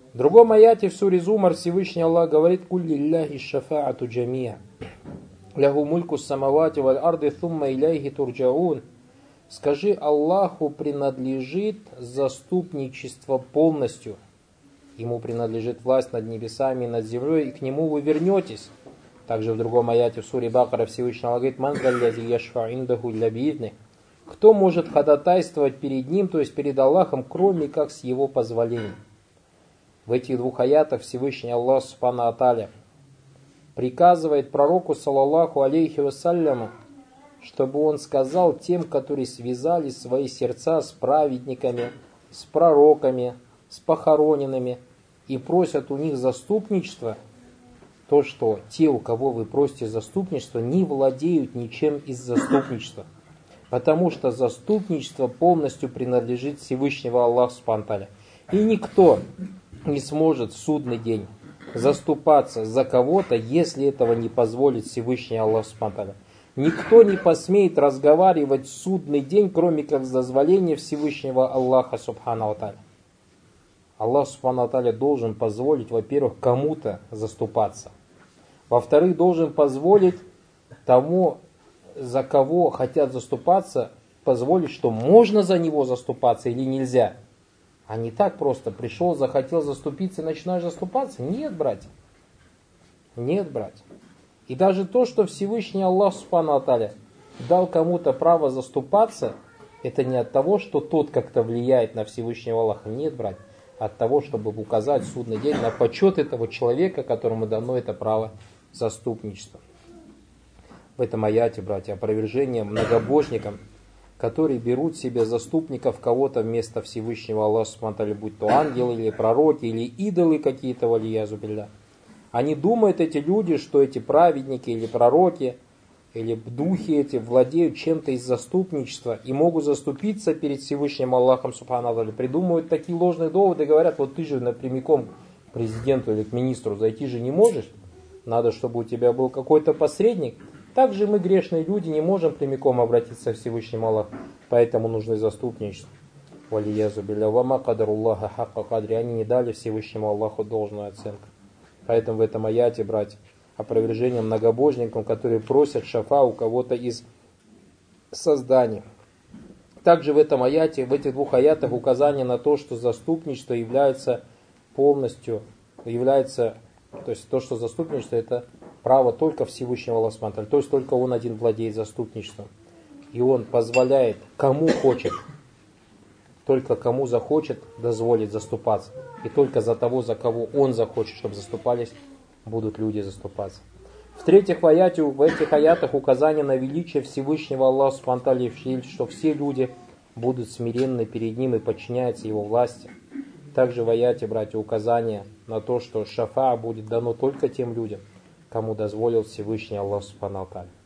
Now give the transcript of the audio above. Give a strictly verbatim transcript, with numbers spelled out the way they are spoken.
В другом аяте в суре Зумар Всевышний Аллах говорит: «Куль лилляхи шафаату джамия, лягу мульку самавати валь арды thumma иляйхи турджаун». Скажи, Аллаху принадлежит заступничество полностью. Ему принадлежит власть над небесами и над землей, и к нему вы вернетесь. Также в другом аяте в суре Бакара Всевышний Аллах говорит: «Ман заллязи яшфа индаху илля биизни». Кто может ходатайствовать перед ним, то есть перед Аллахом, кроме как с его позволения? В этих двух аятах Всевышний Аллах Субхану ва Тааля приказывает пророку, саллаллаху алейхи вассаляму, чтобы он сказал тем, которые связали свои сердца с праведниками, с пророками, с похороненными и просят у них заступничества, то, что те, у кого вы просите заступничество, не владеют ничем из заступничества. Потому что заступничество полностью принадлежит Всевышнего Аллаха Субхану ва Тааля. И никто не сможет в судный день заступаться за кого-то, если этого не позволит Всевышний Аллах Субхану ва Тааля. Никто не посмеет разговаривать в судный день, кроме как с дозволения Всевышнего Аллаха Субхану ва Тааля. Аллах Субхану ва Тааля должен позволить, во-первых, кому-то заступаться. Во-вторых, должен позволить тому, за кого хотят заступаться, позволить, что можно за него заступаться или нельзя. А не так просто пришел, захотел заступиться и начинаешь заступаться. Нет, братья. Нет, братья. И даже то, что Всевышний Аллах Субхану ва Тааля дал кому-то право заступаться, это не от того, что тот как-то влияет на Всевышнего Аллаха. Нет, братья. От того, чтобы указать в судный день на почет этого человека, которому дано это право заступничества. В этом аяте, братья, опровержение многобожникам, которые берут себе заступников кого-то вместо Всевышнего Аллаха Субхану ва Тааля, будь то ангелы или пророки, или идолы какие-то, валиязу билля. Они думают, эти люди, что эти праведники или пророки, или духи эти владеют чем-то из заступничества и могут заступиться перед Всевышним Аллахом Субхану ва Тааля. Придумывают такие ложные доводы, говорят: вот ты же напрямиком к президенту или к министру зайти же не можешь, надо, чтобы у тебя был какой-то посредник. Также мы, грешные люди, не можем прямиком обратиться к Всевышнему Аллаху, поэтому нужно заступничество. Валиязу билля вама кадаруллаха хакка кадри. Они не дали Всевышнему Аллаху должную оценку. Поэтому в этом аяте, братья, опровержение многобожникам, которые просят шафа у кого-то из созданий. Также в этом аяте, в этих двух аятах указание на то, что заступничество является полностью, является, то есть то, что заступничество, это право только Всевышнего Аллаха Субхану ва Тааля, то есть только Он один владеет заступничеством. И Он позволяет, кому хочет, только кому захочет, дозволит заступаться. И только за того, за кого Он захочет, чтобы заступались, будут люди заступаться. В-третьих, в, аяте, в этих аятах указание на величие Всевышнего Аллаха Субхану ва Тааля, что все люди будут смиренны перед Ним и подчиняются Его власти. Также в аяте, братья, указание на то, что шафа будет дано только тем людям, кому дозволил Всевышний Аллах Субхану ва Тааля.